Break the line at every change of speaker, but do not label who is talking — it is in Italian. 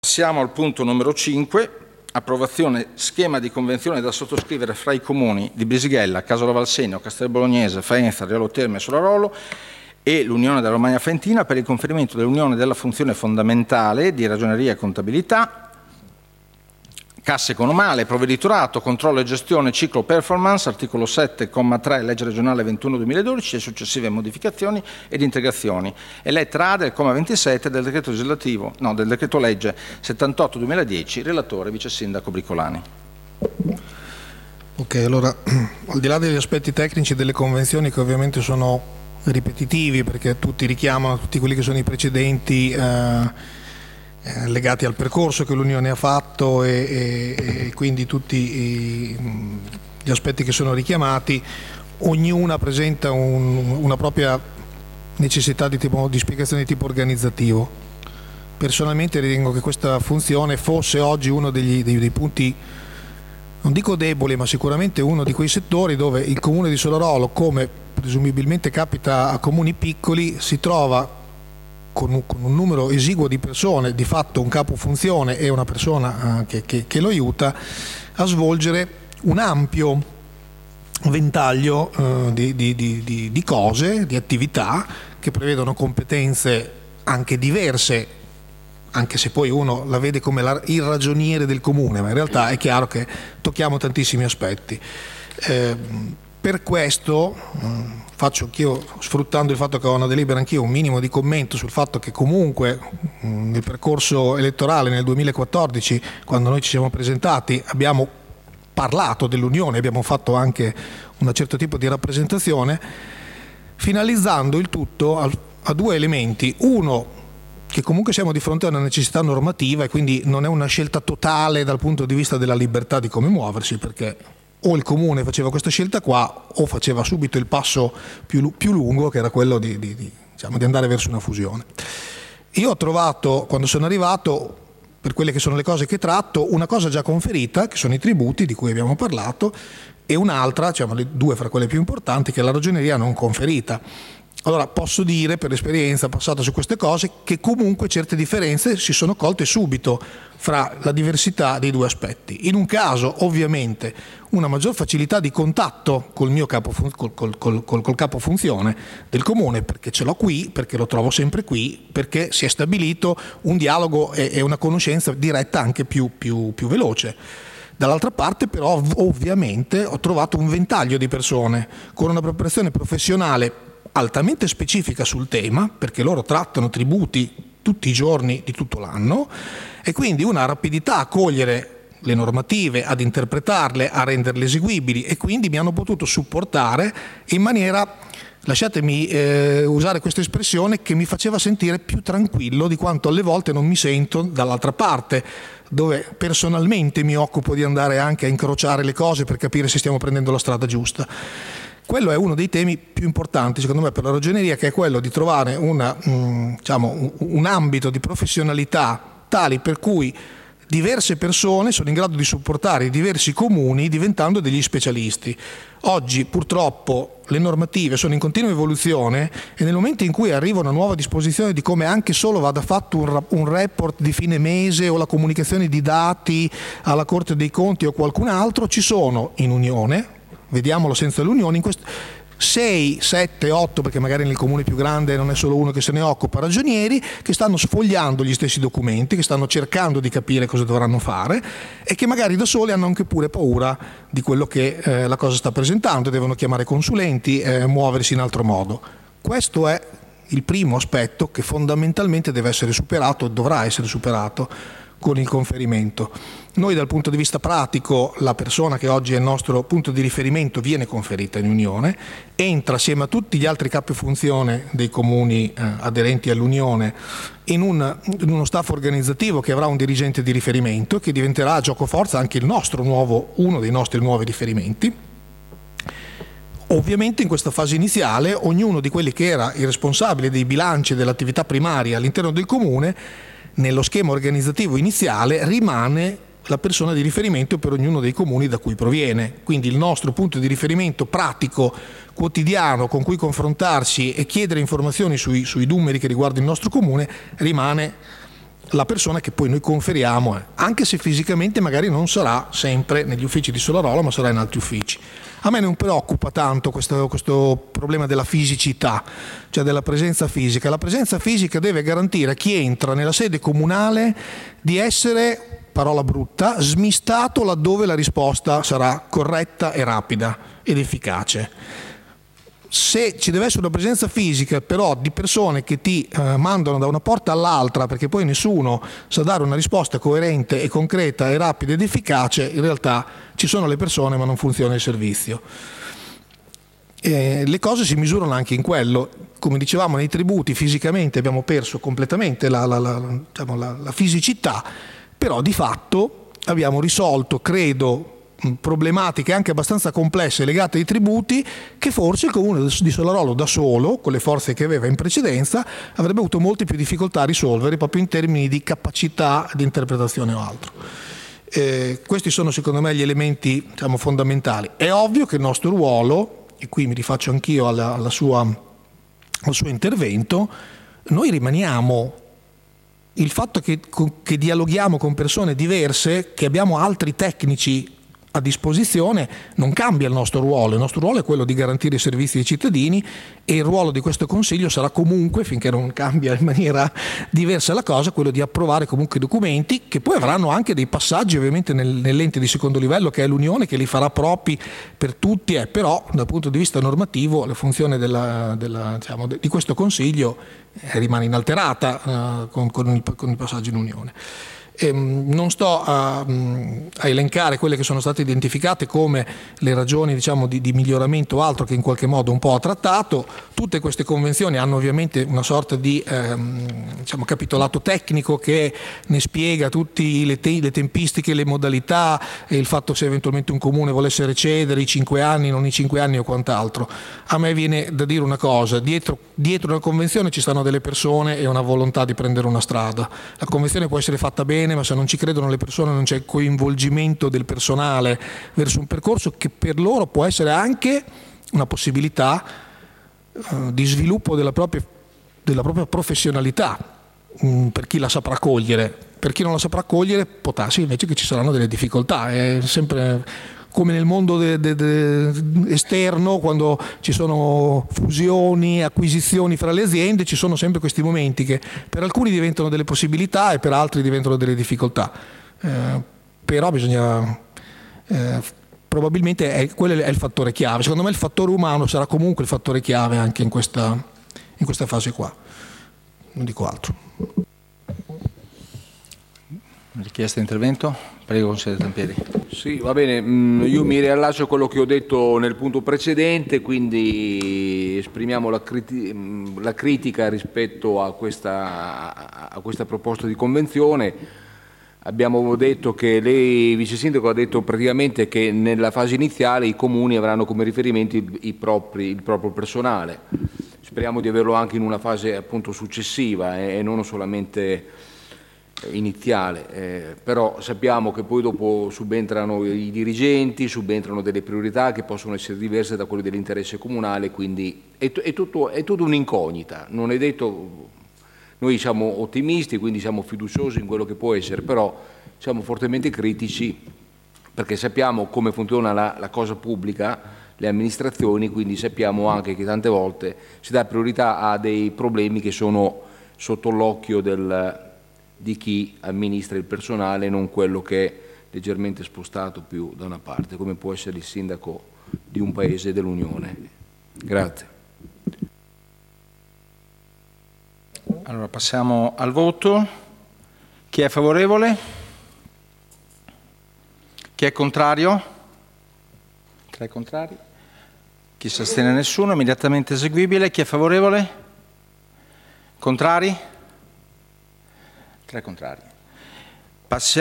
Siamo al punto numero 5, approvazione schema di convenzione da sottoscrivere fra i comuni di Brisighella, Casolo Valsegno, Castel Bolognese, Faenza, Riolo Terme e Solarolo e l'Unione della Romagna Faentina per il conferimento dell'unione della funzione fondamentale di ragioneria e contabilità, cassa economale, provveditorato, controllo e gestione, ciclo performance, articolo 7,3 legge regionale 21/2012 e successive modificazioni ed integrazioni, e lettera A del comma 27 del del decreto legge 78/2010, relatore vice sindaco Bricolani.
Ok, allora, al di là degli aspetti tecnici delle convenzioni, che ovviamente sono ripetitivi perché tutti richiamano tutti quelli che sono i precedenti legati al percorso che l'Unione ha fatto e quindi tutti gli aspetti che sono richiamati, ognuna presenta una propria necessità di spiegazione di tipo organizzativo. Personalmente ritengo che questa funzione fosse oggi uno dei punti, non dico deboli, ma sicuramente uno di quei settori dove il comune di Solarolo, come presumibilmente capita a comuni piccoli, si trova con un numero esiguo di persone, di fatto un capo funzione e una persona che lo aiuta, a svolgere un ampio ventaglio di cose, di attività che prevedono competenze anche diverse, anche se poi uno la vede come il ragioniere del comune, ma in realtà è chiaro che tocchiamo tantissimi aspetti. Per questo faccio anch'io, sfruttando il fatto che ho una delibera anch'io, un minimo di commento sul fatto che comunque nel percorso elettorale nel 2014, quando noi ci siamo presentati, abbiamo parlato dell'Unione, abbiamo fatto anche un certo tipo di rappresentazione, finalizzando il tutto a due elementi. Uno, che comunque siamo di fronte a una necessità normativa e quindi non è una scelta totale dal punto di vista della libertà di come muoversi, perché o il comune faceva questa scelta qua o faceva subito il passo più lungo, che era quello di andare verso una fusione. Io ho trovato, quando sono arrivato, per quelle che sono le cose che tratto, una cosa già conferita, che sono i tributi di cui abbiamo parlato, e un'altra, le due fra quelle più importanti, che è la ragioneria non conferita. Allora posso dire, per esperienza passata su queste cose, che comunque certe differenze si sono colte subito fra la diversità dei due aspetti. In un caso, ovviamente, una maggior facilità di contatto col mio col capo funzione del comune, perché ce l'ho qui, perché lo trovo sempre qui, perché si è stabilito un dialogo e una conoscenza diretta anche più veloce. Dall'altra parte però ovviamente ho trovato un ventaglio di persone con una preparazione professionale altamente specifica sul tema, perché loro trattano tributi tutti i giorni di tutto l'anno, e quindi una rapidità a cogliere le normative, ad interpretarle, a renderle eseguibili, e quindi mi hanno potuto supportare in maniera, lasciatemi usare questa espressione, che mi faceva sentire più tranquillo di quanto alle volte non mi sento dall'altra parte, dove personalmente mi occupo di andare anche a incrociare le cose per capire se stiamo prendendo la strada giusta. Quello è uno dei temi più importanti, secondo me, per la ragioneria, che è quello di trovare un ambito di professionalità tali per cui diverse persone sono in grado di supportare i diversi comuni diventando degli specialisti. Oggi purtroppo le normative sono in continua evoluzione e nel momento in cui arriva una nuova disposizione di come anche solo vada fatto un report di fine mese o la comunicazione di dati alla Corte dei Conti o qualcun altro, ci sono in Unione, vediamolo senza l'Unione, in questo 6, 7, 8, perché magari nel comune più grande non è solo uno che se ne occupa, ragionieri che stanno sfogliando gli stessi documenti, che stanno cercando di capire cosa dovranno fare e che magari da soli hanno anche pure paura di quello che la cosa sta presentando, devono chiamare consulenti, muoversi in altro modo. Questo è il primo aspetto che fondamentalmente deve essere superato, dovrà essere superato con il conferimento. Noi dal punto di vista pratico, la persona che oggi è il nostro punto di riferimento viene conferita in Unione, entra assieme a tutti gli altri capi funzione dei comuni aderenti all'Unione in uno staff organizzativo che avrà un dirigente di riferimento che diventerà a giocoforza anche uno dei nostri nuovi riferimenti. Ovviamente in questa fase iniziale ognuno di quelli che era il responsabile dei bilanci dell'attività primaria all'interno del comune, nello schema organizzativo iniziale rimane la persona di riferimento per ognuno dei comuni da cui proviene. Quindi il nostro punto di riferimento pratico, quotidiano, con cui confrontarsi e chiedere informazioni sui numeri che riguardano il nostro comune rimane la persona che poi noi conferiamo, anche se fisicamente magari non sarà sempre negli uffici di Solarolo, ma sarà in altri uffici. A me non preoccupa tanto questo problema della fisicità, cioè della presenza fisica. La presenza fisica deve garantire a chi entra nella sede comunale di essere, parola brutta, smistato laddove la risposta sarà corretta e rapida ed efficace. Se ci deve essere una presenza fisica però di persone che ti mandano da una porta all'altra, perché poi nessuno sa dare una risposta coerente e concreta e rapida ed efficace, in realtà ci sono le persone ma non funziona il servizio. Le cose si misurano anche in quello. Come dicevamo, nei tributi fisicamente abbiamo perso completamente la fisicità, però di fatto abbiamo risolto, credo, problematiche anche abbastanza complesse legate ai tributi che forse il Comune di Solarolo da solo, con le forze che aveva in precedenza, avrebbe avuto molte più difficoltà a risolvere proprio in termini di capacità di interpretazione o altro. Questi sono secondo me gli elementi, diciamo, fondamentali. È ovvio che il nostro ruolo, e qui mi rifaccio anch'io al suo intervento, noi rimaniamo. Il fatto che dialoghiamo con persone diverse, che abbiamo altri tecnici a disposizione, non cambia il nostro ruolo. Il nostro ruolo è quello di garantire i servizi ai cittadini e il ruolo di questo Consiglio sarà comunque, finché non cambia in maniera diversa la cosa, quello di approvare comunque i documenti che poi avranno anche dei passaggi ovviamente nell'ente di secondo livello che è l'Unione, che li farà propri per tutti, però dal punto di vista normativo la funzione di questo Consiglio rimane inalterata con i passaggi in Unione. Non sto a elencare quelle che sono state identificate come le ragioni, diciamo, di miglioramento o altro che in qualche modo un po' ha trattato. Tutte queste convenzioni hanno ovviamente una sorta di capitolato tecnico che ne spiega tutte le tempistiche, le modalità e il fatto se eventualmente un comune volesse recedere i 5 anni, non i 5 anni o quant'altro. A me viene da dire una cosa: dietro una convenzione ci stanno delle persone e una volontà di prendere una strada. La convenzione può essere fatta bene, ma se non ci credono le persone, non c'è il coinvolgimento del personale verso un percorso che per loro può essere anche una possibilità di sviluppo della propria professionalità, per chi la saprà cogliere. Per chi non la saprà cogliere può darsi invece che ci saranno delle difficoltà. È sempre come nel mondo esterno, quando ci sono fusioni, acquisizioni fra le aziende, ci sono sempre questi momenti che per alcuni diventano delle possibilità e per altri diventano delle difficoltà. Però bisogna, probabilmente quello è il fattore chiave. Secondo me il fattore umano sarà comunque il fattore chiave anche in questa fase qua. Non dico altro.
Richiesta di intervento? Prego, consigliere Tampieri.
Sì, va bene, io mi riallaccio a quello che ho detto nel punto precedente, quindi esprimiamo la critica rispetto a questa proposta di convenzione. Abbiamo detto che lei, vice sindaco, ha detto praticamente che nella fase iniziale i comuni avranno come riferimento il proprio personale. Speriamo di averlo anche in una fase appunto successiva e non solamente iniziale, però sappiamo che poi dopo subentrano i dirigenti, subentrano delle priorità che possono essere diverse da quelle dell'interesse comunale, quindi è tutto un'incognita. Non è detto, noi siamo ottimisti, quindi siamo fiduciosi in quello che può essere, però siamo fortemente critici perché sappiamo come funziona la cosa pubblica, le amministrazioni, quindi sappiamo anche che tante volte si dà priorità a dei problemi che sono sotto l'occhio di chi amministra il personale, non quello che è leggermente spostato più da una parte, come può essere il sindaco di un paese dell'Unione. Grazie.
Allora passiamo al voto. Chi è favorevole? Chi è contrario? 3 contrari. Chi si astiene? Nessuno. Immediatamente eseguibile. Chi è favorevole? Contrari? 3 contrari. Passiamo